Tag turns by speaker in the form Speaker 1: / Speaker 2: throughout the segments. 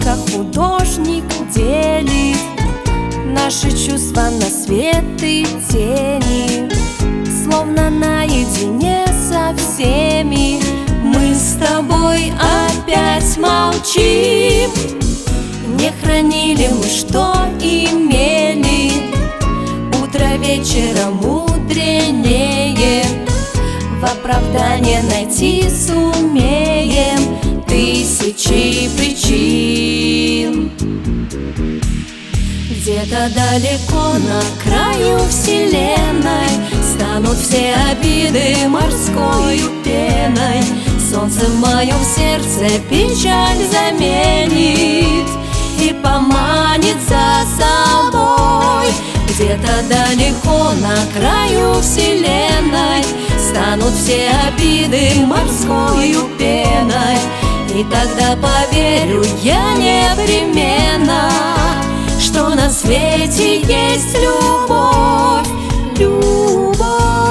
Speaker 1: как художник делит наши чувства на свет и тени. Словно наедине со всеми мы с тобой опять молчим. Не хранили мы, что имели, утро вечера мудренее. В оправдание найти сумеем тысячи причин. Где-то далеко на краю вселенной станут все обиды морскою пеной. Солнце в моем сердце печаль заменит и поманит за собой. Где-то далеко на краю вселенной станут все обиды морскою пеной. И тогда поверю я непременно, что на свете есть любовь, любовь.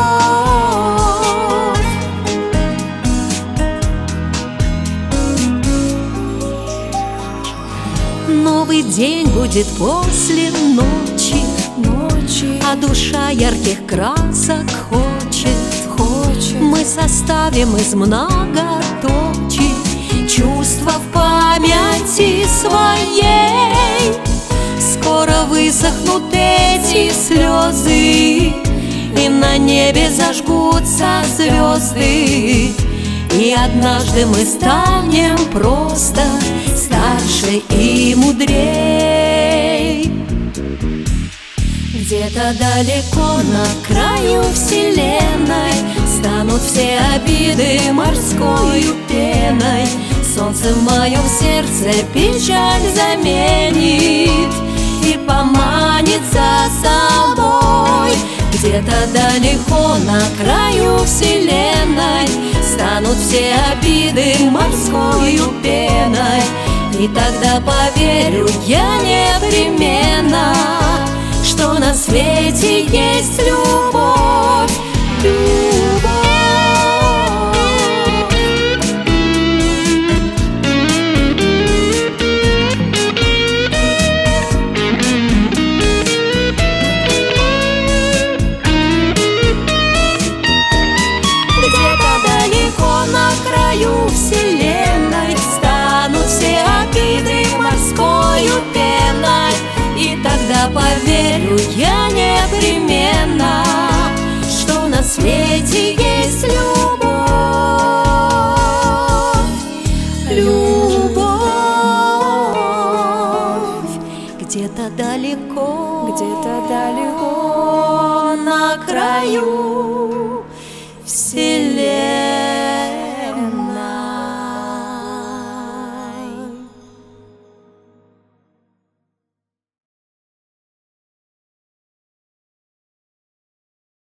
Speaker 1: Новый день будет после ночи, а душа ярких красок хочет. Мы составим из многоточий чувства в памяти своей. Скоро высохнут эти слезы, и на небе зажгутся звезды. И однажды мы станем просто старше и мудрей. Где-то далеко на краю вселенной станут все обиды морскою пеной. Солнце в моем сердце печаль заменит и поманит за собой. Где-то далеко на краю вселенной станут все обиды морскою пеной. И тогда поверю я непременно, что на свете есть любовь, любовь. Где-то далеко на краю вселенной станут все обиды морскою пеной. И тогда поверю я непременно, что на свете есть любовь, любовь. Где-то далеко на краю